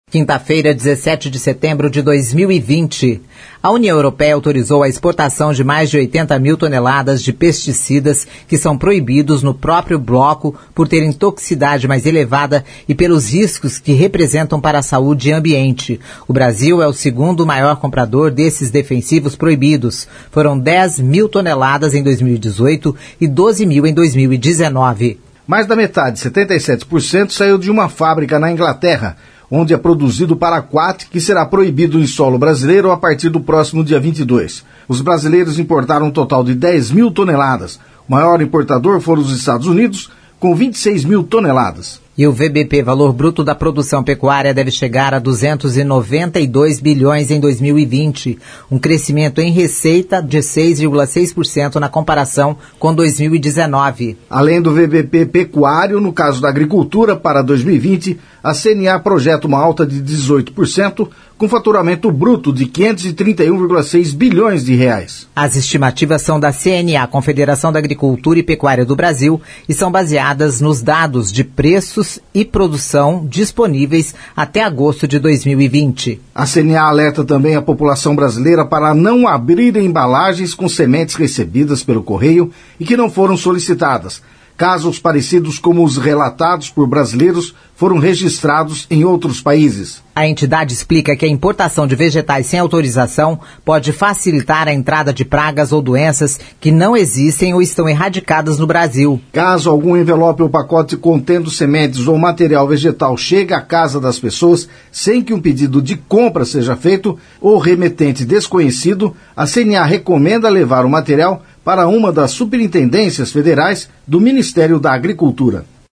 Quinta-feira, 17 de setembro de 2020, a União Europeia autorizou a exportação de mais de 80 mil toneladas de pesticidas que são proibidos no próprio bloco por terem toxicidade mais elevada e pelos riscos que representam para a saúde e ambiente. O Brasil é o segundo maior comprador desses defensivos proibidos. Foram 10 mil toneladas em 2018 e 12 mil em 2019. Mais da metade, 77%, saiu de uma fábrica na Inglaterra, onde é produzido paraquat, que será proibido em solo brasileiro a partir do próximo dia 22. Os brasileiros importaram um total de 10 mil toneladas. O maior importador foram os Estados Unidos, com 26 mil toneladas. E o VBP, valor bruto da produção pecuária, deve chegar a 292 bilhões em 2020, um crescimento em receita de 6,6% na comparação com 2019. Além do VBP pecuário, no caso da agricultura, para 2020, a CNA projeta uma alta de 18%, com faturamento bruto de 531,6 bilhões de reais. As estimativas são da CNA, Confederação da Agricultura e Pecuária do Brasil, e são baseadas nos dados de preços e produção disponíveis até agosto de 2020. A CNA alerta também a população brasileira para não abrir embalagens com sementes recebidas pelo correio e que não foram solicitadas. Casos parecidos como os relatados por brasileiros foram registrados em outros países. A entidade explica que a importação de vegetais sem autorização pode facilitar a entrada de pragas ou doenças que não existem ou estão erradicadas no Brasil. Caso algum envelope ou pacote contendo sementes ou material vegetal chegue à casa das pessoas sem que um pedido de compra seja feito ou remetente desconhecido, a CNA recomenda levar o material para uma das superintendências federais do Ministério da Agricultura.